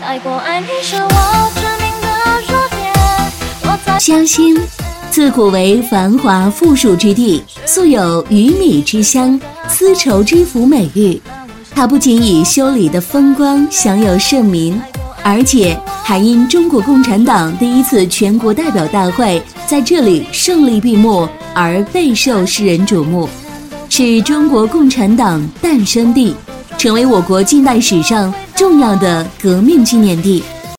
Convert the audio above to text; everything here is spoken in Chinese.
爱过爱你是我致命的弱点。 湘西自古为繁华富庶之地，素有鱼米之乡、丝绸之府美誉。它不仅以修理的风光享有盛名，而且还因中国共产党第一次全国代表大会在这里胜利闭幕而备受世人瞩目，是中国共产党诞生地，成为我国近代史上重要的革命纪念地。